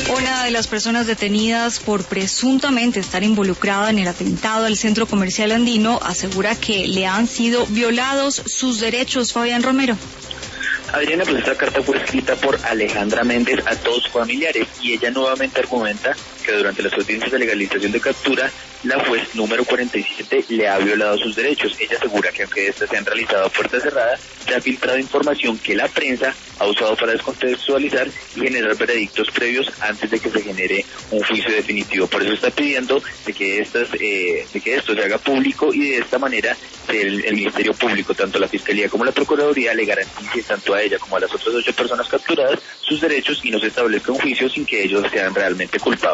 Una de las personas detenidas por presuntamente estar involucrada en el atentado al centro comercial andino asegura que le han sido violados sus derechos. Fabián Romero. Adriana, pues esta carta fue escrita por Alejandra Méndez a todos sus familiares y ella nuevamente argumenta que durante las audiencias de legalización de captura, la juez número 47 le ha violado sus derechos. Ella asegura que aunque estas se han realizado a puerta cerrada, se ha filtrado información que la prensa ha usado para descontextualizar y generar veredictos previos antes de que se genere un juicio definitivo. Por eso está pidiendo de que esto se haga público y de esta manera el Ministerio Público, tanto la Fiscalía como la Procuraduría, le garantice tanto a ella como a las otras 8 personas capturadas sus derechos y no se establezca un juicio sin que ellos sean realmente culpables.